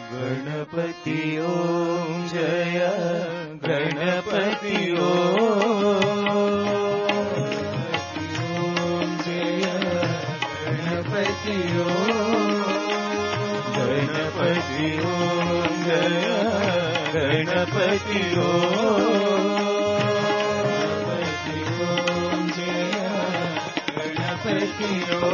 गणपति ओम जय गणपति ओम जय गणपति गणपति ओम जय गणपति ओम जय गणपति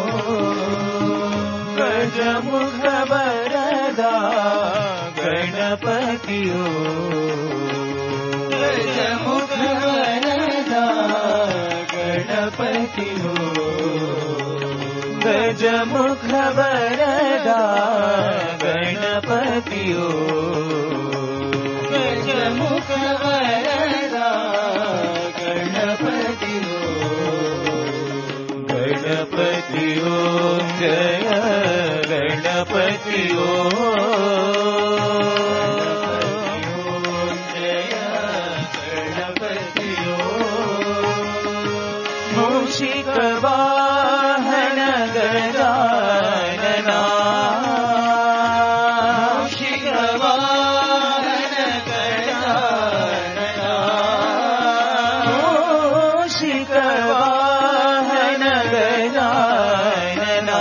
गजमुख वरदा गणपति गजमुख वरदा गणपति गजमुख वरदा गणपति गजमुख वरदा गणपति गणपति ओम जय गणपति ओम जय गणपति मूषिक वाहन गजानना मूषिक वाहन गजानना मूषिक वाहन गजानना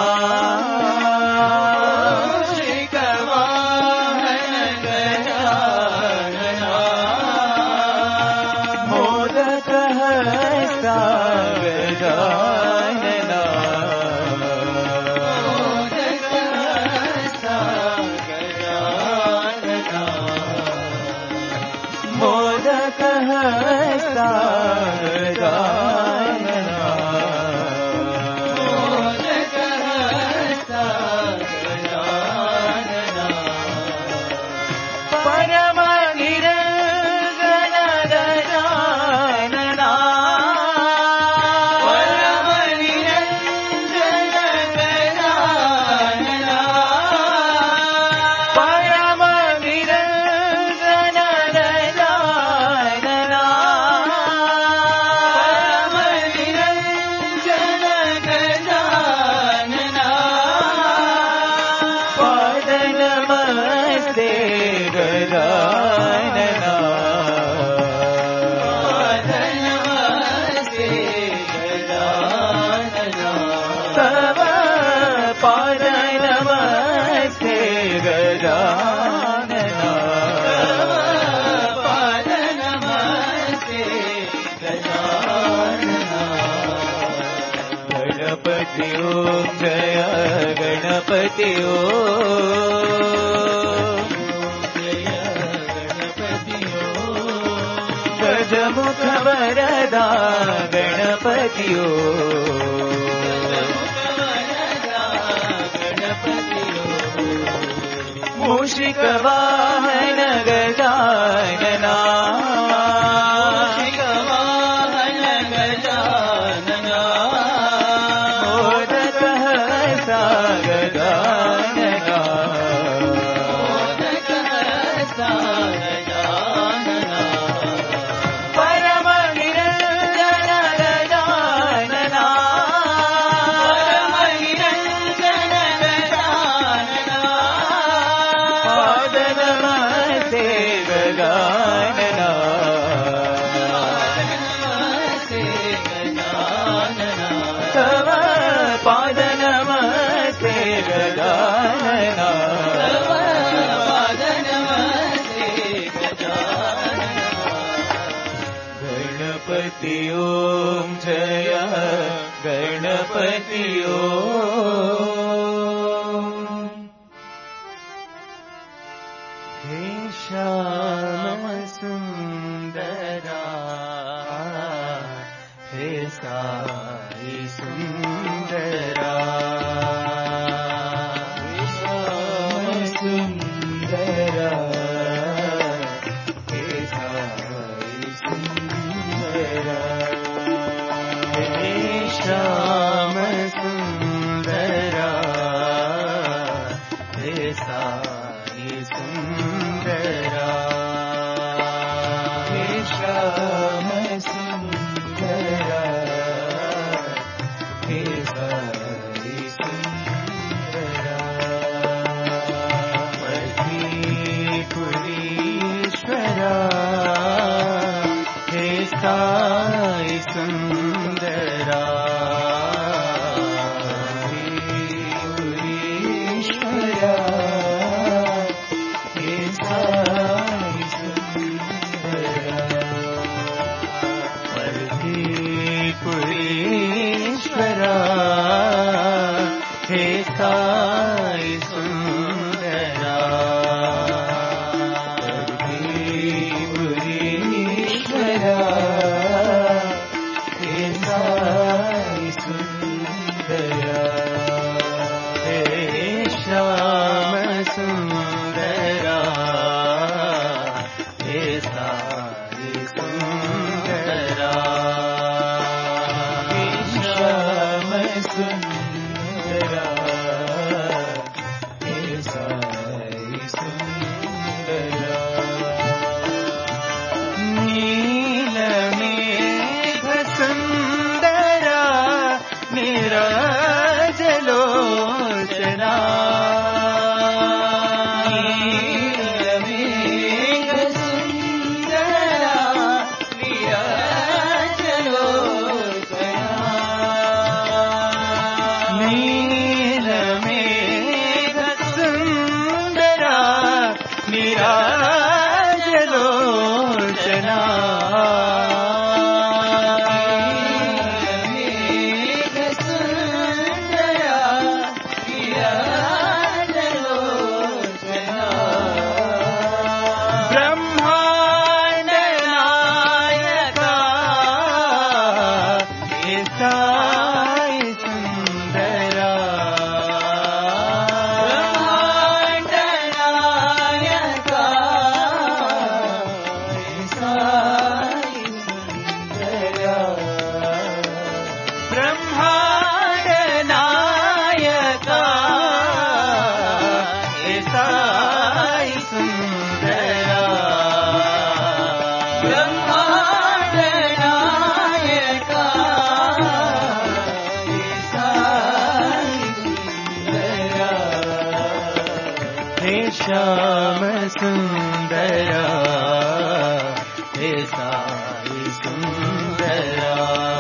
गणपति ओम जय गणपति गजमुख वरदा गणपति मूषिक वाहन गजानना गणपति ओम जय गणपति ओम हे श्याम सुंदरा हे साई सुंदरा हे श्याम सुंदरा श्याम सुंदरा हे साई सुंदरा हे श्याम सुंदरा हे साई सुंदरा पति दया हे श्याम सुंदरा हे साई सुंदरा हे श्याम सुंदरा हे साई सुंदरा नील मेघ सुंदरा निराजलोचना श्याम सुंदरा हे साई सुंदरा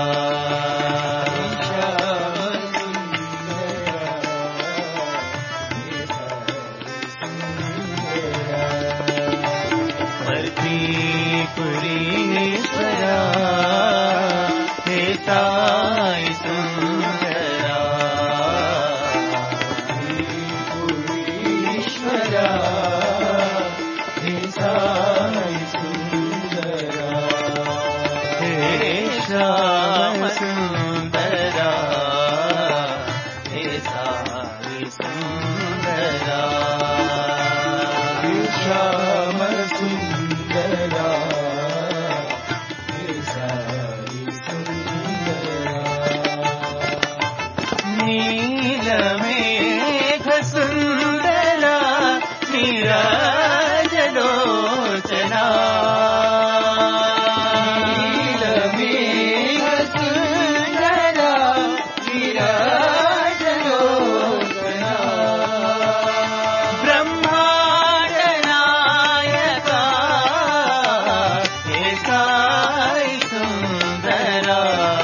पुरीश्वरा हे साई सुंदरा पुरीश्वरा हे साई सुंदरा हे श्याम सुंदरा हे साई सुंदरा हे श्याम सुंदरा नील मेघ सुंदरा निराजलोचना नील मेघ सुंदरा निराजलोचना ब्रह्मांड नायका हे साई सुंदरा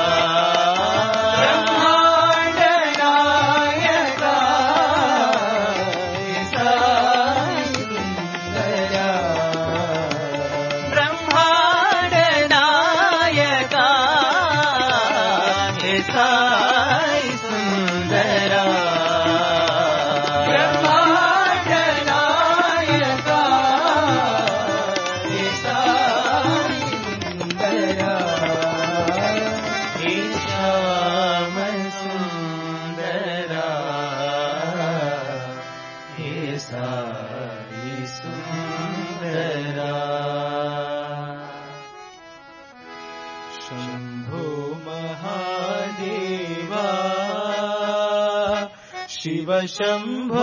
साई सुंदरा ब्रह्मांड नायका हे साई सुंदरा हे श्याम सुंदरा हे साई सुंदरा शंभो महादेवा शिव शंभो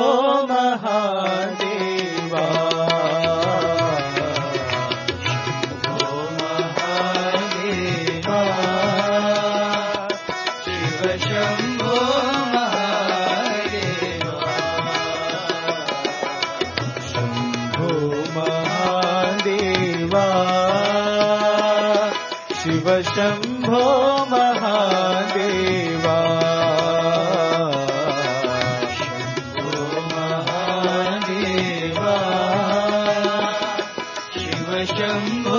महादेवा शंभो महादेवा शिव शंभो महादेवा शंभो महादेवा शिव शंभो महादेवा शंभो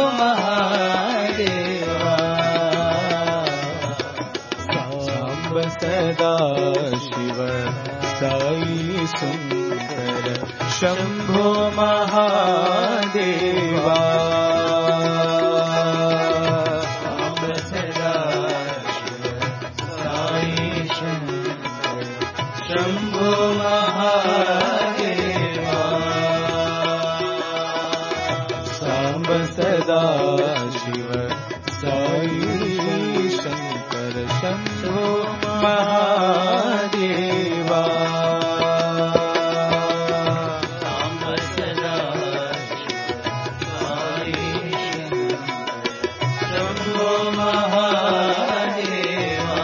महादेवा सांब सदा शिव साई सुंदर शंभो महादेवा सांब सदा शिव साई सुंदर शम्भो महादेवा साम्ब सदा शिव साई शंकर शम्भो महादेवा साम्ब सदा शम्भो महादेवा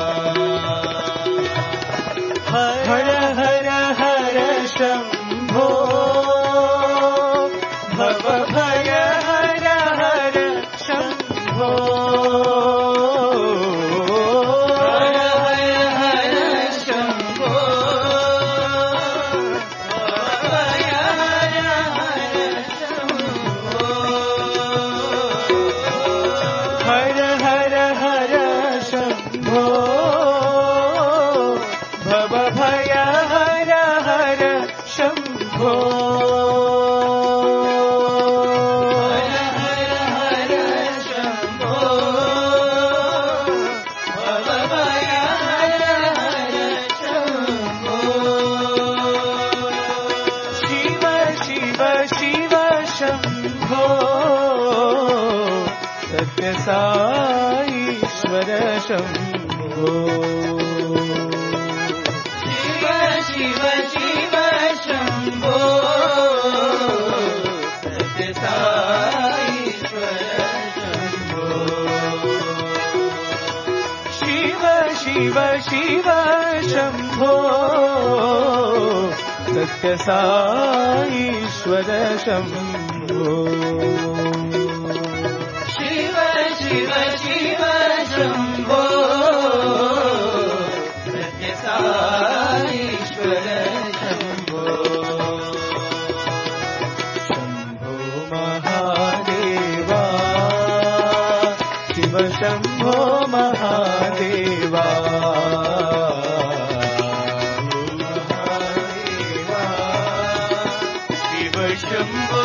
हर हर हर शम्भो भव भय हर हर शम्भो हर हर शम्भो भय हर हर शम्भो हर हर हर शम्भो भव भय हर हर शम्भो साईश्वर शम्भो शिव शिव शिव शम्भो सत्य साईश्वर शम्भो शिव शिव शिव शम्भो सत्य साईश्वर शम्भो शिव शिव शम्भो सत्य साईश्वर शम्भो शम्भो महादेवा शिव शम्भो महादेवा शिव शम्भो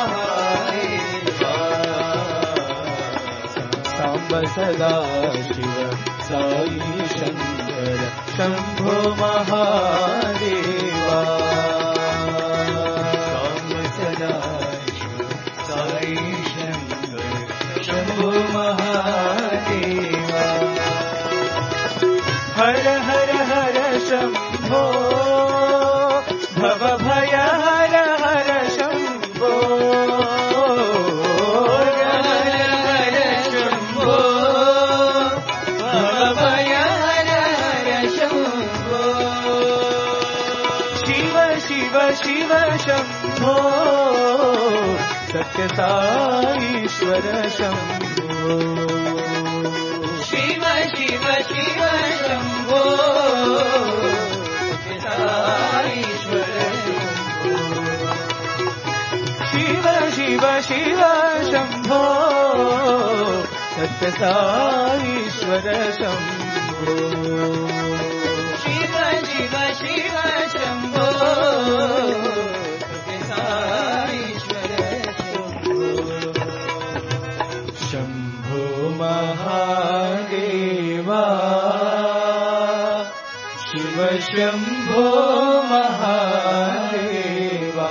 सदा शिव साई शंकर शंभो महादेवा सदा शिव साई शंकर शंभो महादेवा हर हर हर शंभो भव भय हर हर शंभो शिव शम्भो सत्य साईश्वर शम्भो शिव शिव शिव शम्भो सत्य साईश्वर शिव शिव शिव शम्भो सत्य साईश्वर शम्भो शिव शिव शिव शम्भो शम्भो महादेवा शिव शम्भो महादेवा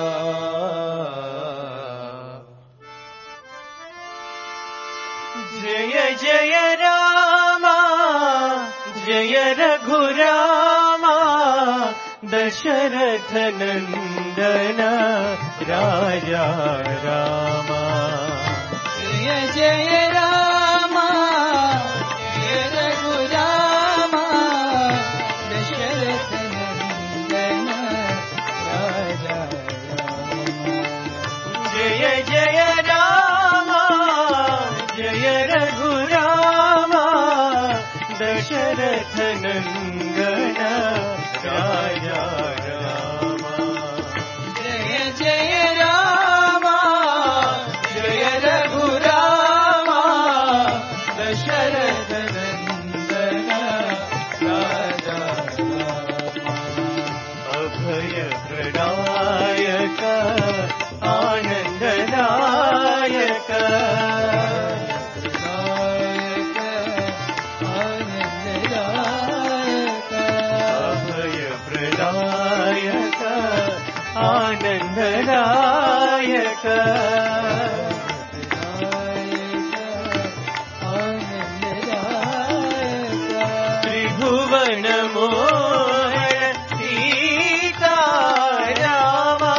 जय जय रामा जय रघुरामा दशरथ नंदन राजा रामा जय जय रामा जय रघुरामा दशरथ नंदन राजा रामा जय जय रामा जय रघुरामा दशरथ नंदन राजा रामा जय जय रामा जय रघुरामा दशरथ नंदन राजा रामा अभय प्रदायक आनंददायक आनंददायक आनन्ददायक त्रिभुवन मोहन सीतारामा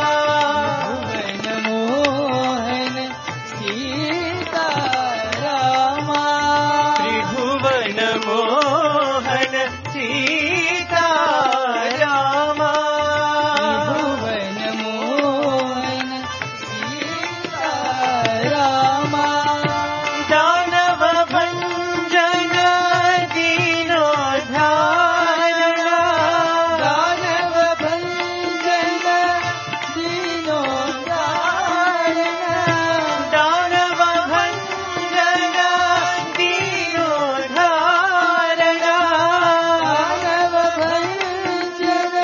त्रिभुवन मोहन सीतारामा दानव भञ्जन दीनोद्धारणा दानव भञ्जन दीनोद्धारणा दानव भञ्जन दीनोद्धारणा दानव भञ्जन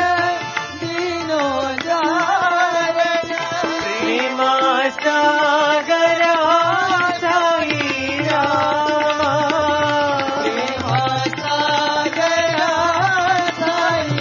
दीनोद्धारणा प्रेमा सागरा साई रामा प्रेमा सागरा साई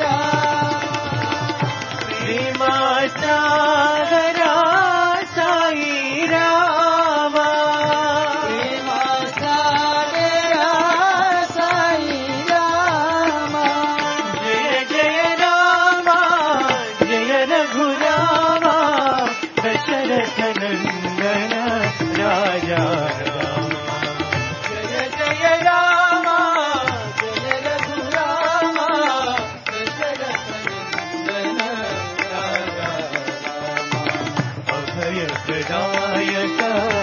रामा प्रेमा सागरा साई रामा प्रेमा सागरा साई रामा जय जय रामा जय रघुरामा दशरथ नंदन राजा रामा जय जय रामा जय रघुरामा दशरथ नंदन राजा रामा अभय प्रदायक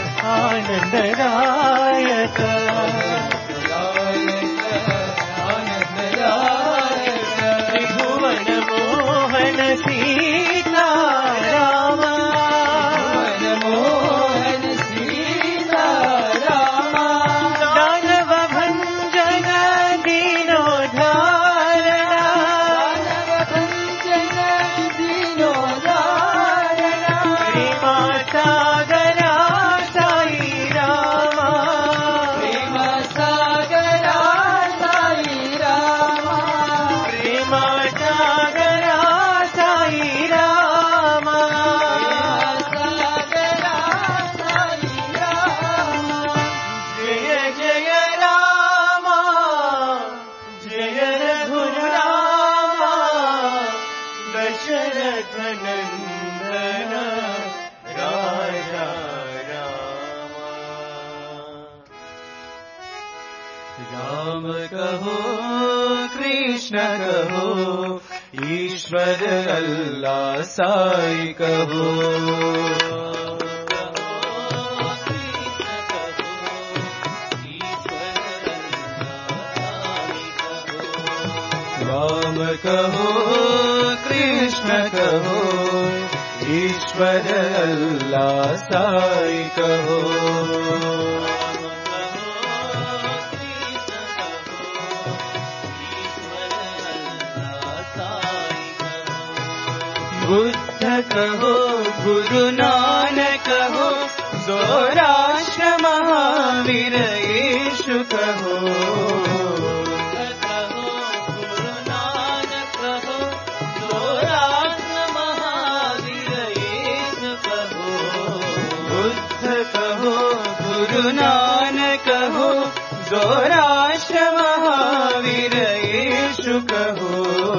आनन्ददायक त्रिभुवन मोहन सीतारामा दानव भञ्जन दीनोद्धारणा प्रेमा सागरा साई रामा प्रेमा सागरा साई रामा प्रेमा सागरा साई रामा सागरा साई रामा जय जय रामा जय रघुरामा दशरथ नंदन राजा रामा राम कहो कृष्ण कहो ईश्वर अल्लाह साई कहो राम कहो कृष्ण कहो ईश्वर अल्लाह साई कहो बुद्ध कहो गुरु नानक कहो जोराष्ट्र महावीर यीशु कहो गुरु नानक कहो जोराष्ट्र महावीर यीशु कहो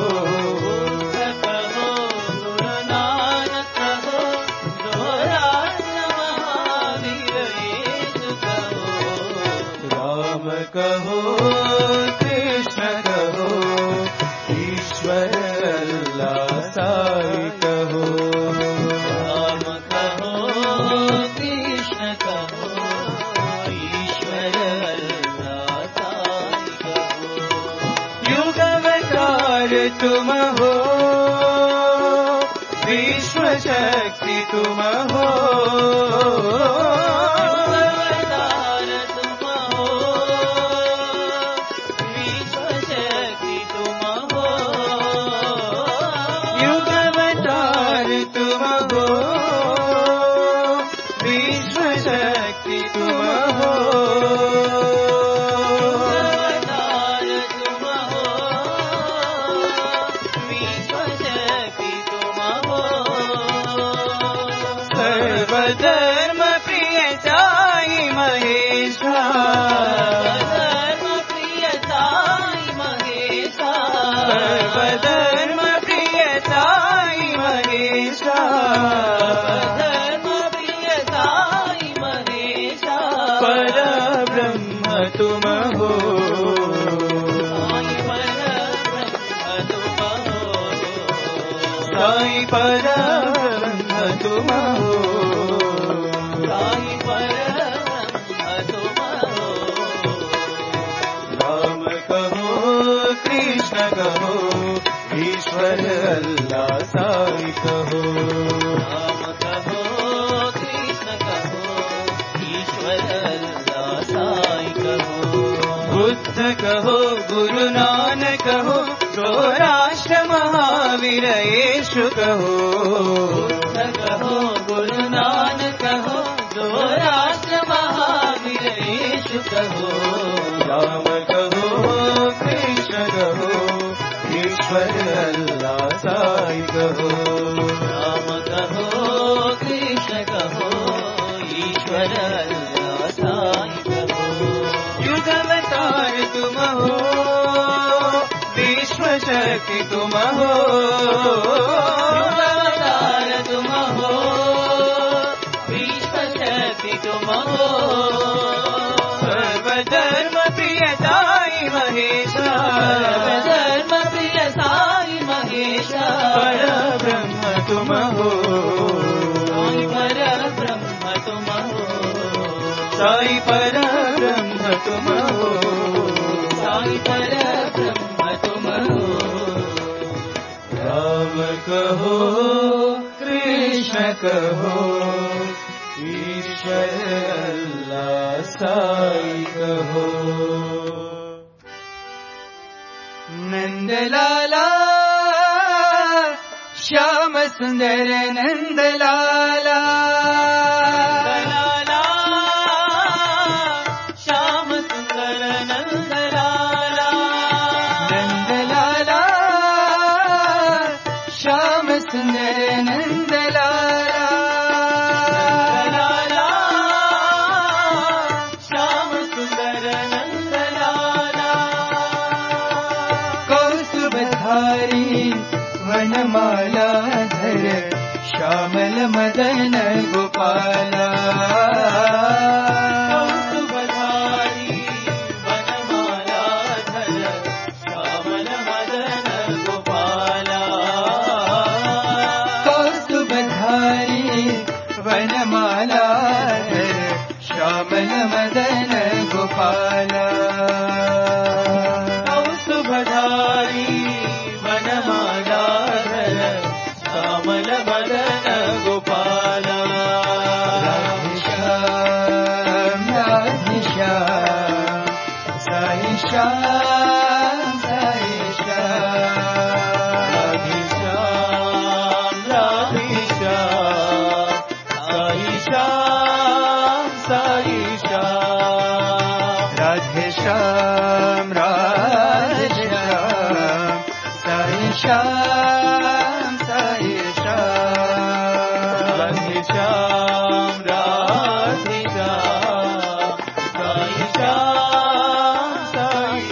गुरु नानक कहो जोराष्ट्र महावीर यीशु कहो राम कहो कृष्ण कहो ईश्वर अल्लाह साई कहो राम कहो कृष्ण कहो ईश्वर अल्लाह साई कहो युगावतार तुम हो विश्व शक्ति तुम हो युगावतार तुम हो विश्व शक्ति तुम हो युगावतार तुम हो विश्व शक्ति तुम हो युगावतार तुम हो विश्व शक्ति तुम हो सर्वधर्म प्रिय साई महेशा सर्वधर्म प्रिय साई महेशा सर्वधर्म प्रिय साई महेशा सर्वधर्म प्रिय साई महेशा परब्रह्म तुम हो साई परब्रह्म तुम हो साई परब्रह्म तुम हो राम कहो कृष्ण कहो ईश्वर अल्लाह साई कहो राम कहो कृष्ण कहो ईश्वर अल्लाह साई कहो बुद्ध कहो गुरु नानक कहो सौराष्ट्र महावीर येशु कहो बुद्ध कहो गुरु नानक कहो सौराष्ट्र महावीर येशु कहो राम कहो कृष्ण कहो ईश्वर अल्लाह साई कहो राम कहो कृष्ण कहो ईश्वर अल्लाह साई कहो युग अवतार तुम हो विश्व शक्ति तुम हो अवतार तुम हो विश्व शक्ति तुम हो सर्वधर्म प्रिय साई महेशा सर्वधर्म प्रिय साई महेशा परब्रह्म तुम हो परब्रह्म तुम हो साई परब्रह्म तुम हो साई परब्रह्म तुम हो राम कहो कृष्ण कहो ईश्वर अल्लाह साई कहो नंदलाला श्याम सुंदर नंदलाला श्याम सुंदर नंदलाला नंदलाला श्याम सुंदर नंदलाला श्याम सुंदर नंदलाला कौस्तुभधारी वनमाला धर श्यामल मदन गोपाला कौस्तुभधारी वनमाला धर श्यामल मदन गोपाला कौस्तुभधारी वनमाला धर श्यामल मदन गोपाला कौस्तुभधारी वनमाला धर श्यामल मदन गोपाला राधे श्याम साई श्याम साई श्याम राधे श्याम साई श्याम साई श्याम राधे श्याम साई श्याम साई श्याम राधे श्याम साई श्याम साई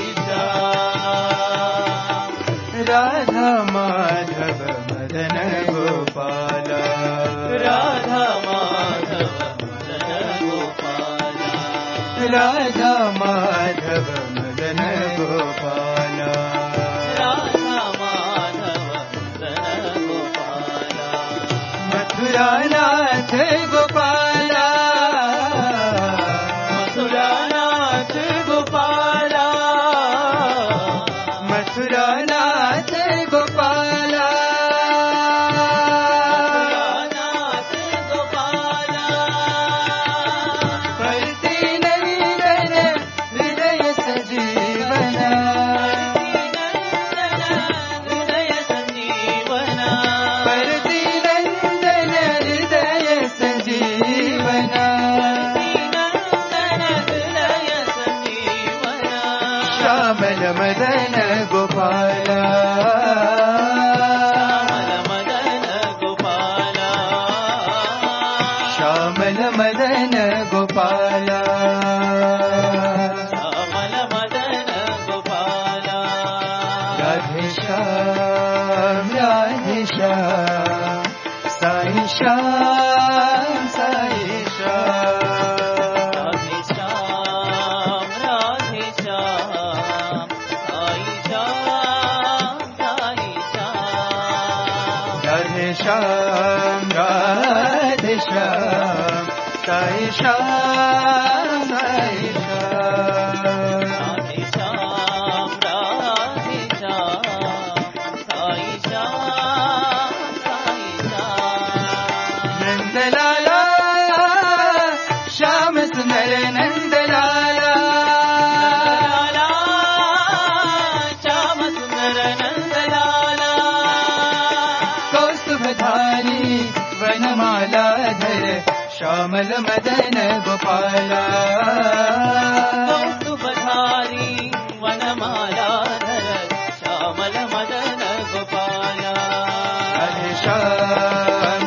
श्याम राधा माधव मदन गोपाल राधा माधव मदन गोपाल राधा माधव मदन गोपाल राधा माधव मदन गोपाल मथुरानाथ गोपाल मथुरानाथ गोपाल मथुरानाथ गोपाल मथुरानाथ गोपाल परते नंदन राधे श्याम साई श्याम साई श्याम राधे श्याम साई श्याम साई श्याम राधे श्याम साई श्याम साई श्याम राधे श्याम साई श्याम साई श्याम नंदलाला श्याम सुंदर नंदलाला श्याम सुंदर नंदलाला कौस्तुभधारी वनमाला धर श्यामल मदन गोपाला कौस्तुभधारी वनमाला धर श्यामल मदन गोपाला राधे श्याम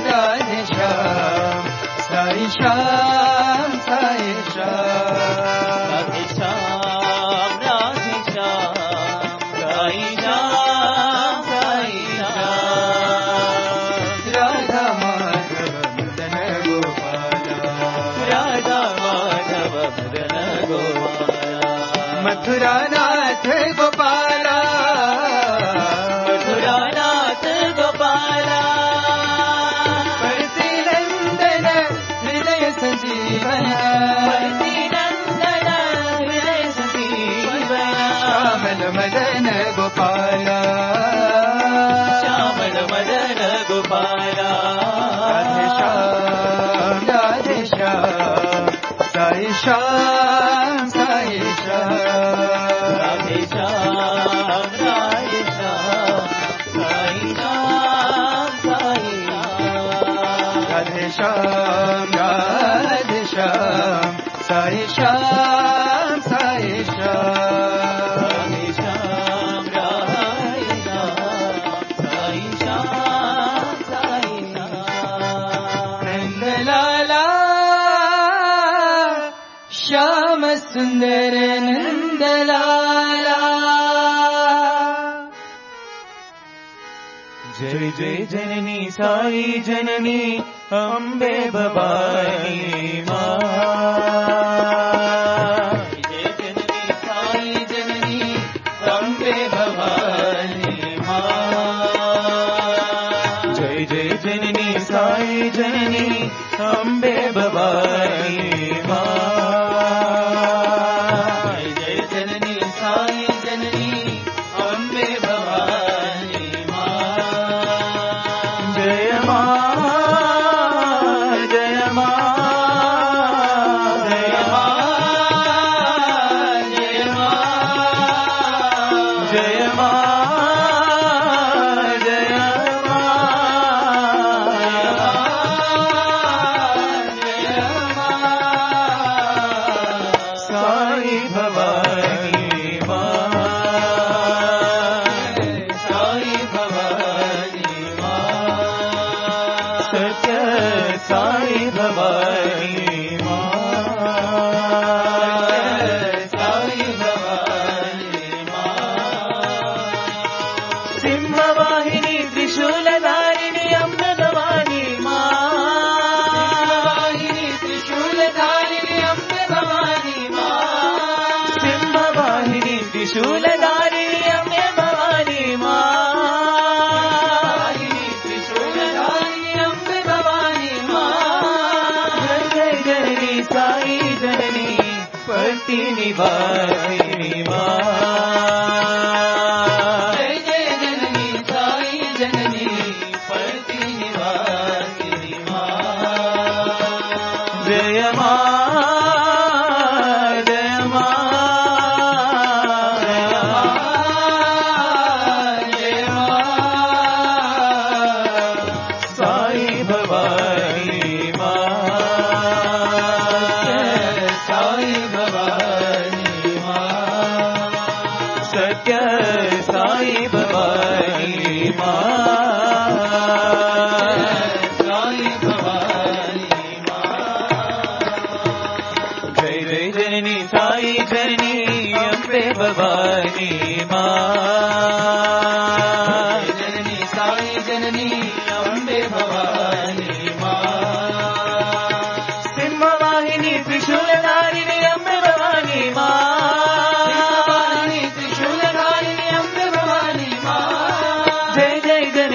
साई श्याम साई श्याम राधे श्याम साई श्याम साई श्याम राधा माधव मदन गोपाला राधा माधव मदन गोपाला मथुरा नाथ गोपाला मथुरा नाथ गोपाला परसी नंदन हृदय संजीवन परसी नंदन हृदय संजीवन श्यामल मदन गोपाला श्यामल मदन गोपाला राधे श्याम साई श्याम साई श्याम राधे श्याम साई श्याम साई राधे श्याम साई श्याम साई श्याम राधे श्याम साई श्याम साई नंदलाला श्याम सुंदर नंदलाला जय जय जननी साई जननी अम्बे भवानी माँ जय जननी साई जननी अम्बे भवानी माँ जय जय जननी साई जननी अम्बे भवानी माँ जय जननी साई जननी अम्बे भवानी माँ जय माँ जय माँ जय माँ जय माँ जय माँ जय माँ साई भवानी माँ साई भवानी माँ सत्य साई भवानी माँ साई भवानी माँ सिंहवाहिनी त्रिशूलधारिणी अम्ब भवानी माँ त्रिशूलधारिणी अम्ब भवानी माँ सिंहवाहिनी त्रिशूलधारिणी अम्ब भवानी माँ त्रिशूलधारिणी अम्ब भवानी माँ जय जय जननी साई जननी पति निवासिनी माँ जय जय जननी साई जननी पति निवासिनी माँ जय माँ जय माँ जय माँ जय माँ साई भवानी माँ साई भवानी माँ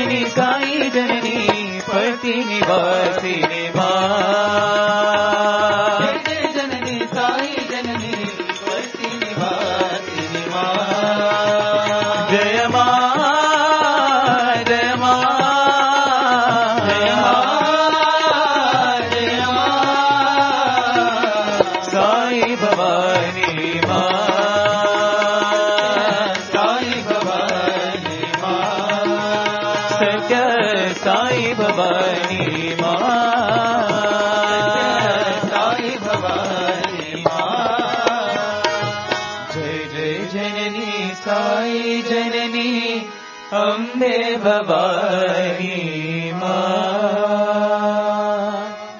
जननी साई जननी पति निवासिनी मां। जय जननी साई जननी पति निवासिनी मां। जय मां जय मां जय मां जय मां साई भवानी मां। साई भवानी मां। सत्य साई भवानी मां। साई भवानी मां। जय जय जननी साई जननी अम्बे भवानी मां।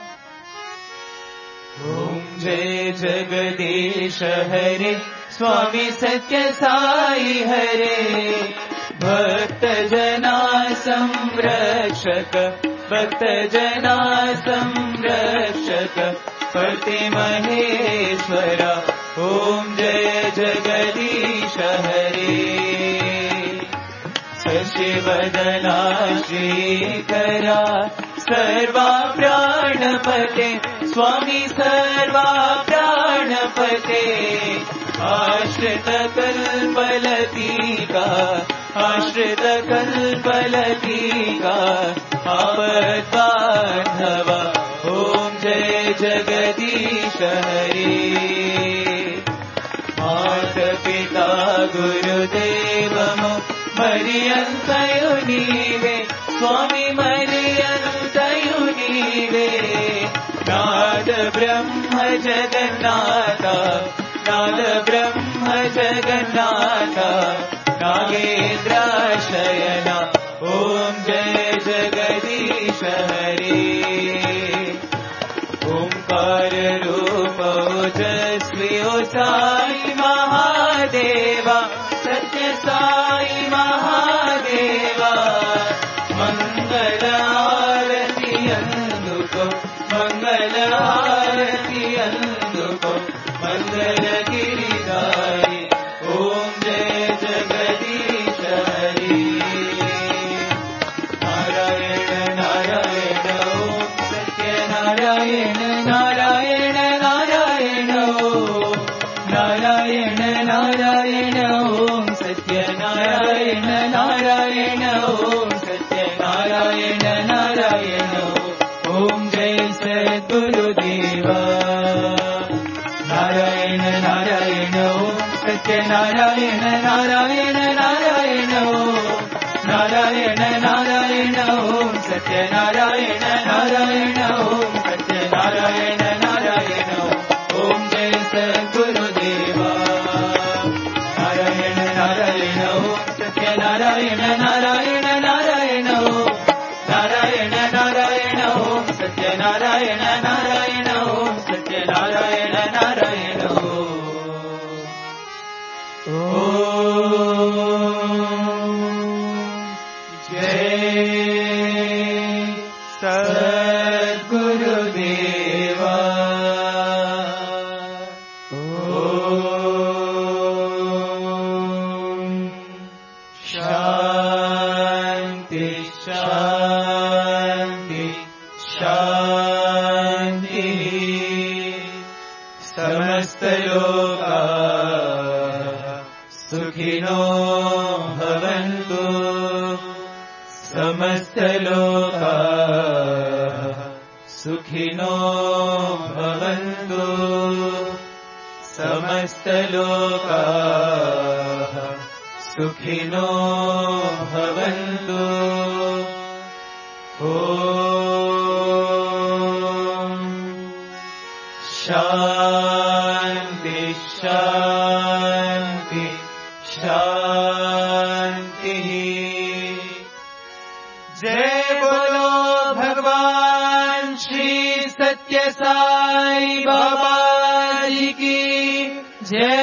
ओम जय जगदीश हरे स्वामी सत्य साई हरे भक्त जना संरक्षक भक्त जना संरक्षक पति महेश्वर ओम जय जगदीश हरे शशिवदना श्रीकरा सर्वा प्राणपते स्वामी सर्वा प्राणपते आश्रित कल्पलतिका आश्रित कल्पलतिका आपद्बान्धव ओम जय जगदीश हरे मात पिता गुरुदेवमो मरियन्तयु नीवे स्वामी मरियन्तयु नीवे नाद ब्रह्म जगन्नाथ नाद ब्रह्म जगन्नाथ नागेन्द्राशयन ओम जय जगदीश हरे ओंकार रूप ओजस्वी ओ साई महादेवा सत्य साई महादेवा मंगल आरती अंदुको मंगल आरती अंदुको मंगल गिरिधारी ओम जय जगदीश हरे नारायण नारायण ओम सत्य नारायण नारायण नारायण ओम नारायण नारायण ओम सत्य नारायण नारायण ओम सत्य नारायण नारायण ओम जय सद्गुरुदेवा नारायण नारायण ओम सत्य नारायण नारायण नारायण ओम नारायण नारायण ओम सत्य नारायण नारायण ओम सत्य नारायण नारायण ओम जय सद्गुरुदेवा नारायण नारायण ओम सत्य नारायण नारायण नारायण ओम नारायण नारायण ओम सत्य नारायण नारायण ओम सत्य नारायण नारायण जय सद्गुरुदेवा शांति शांति शांति समस्त लोका सुखिनो भवन्तु समस्त लोका सुखिनो भवन्तु समस्त लोका सुखिनो भवन्तु ॐ शान्ति शान्ति शान्तिः जय बोलो भगवान श्री सत्य साई बाबा जी की जय।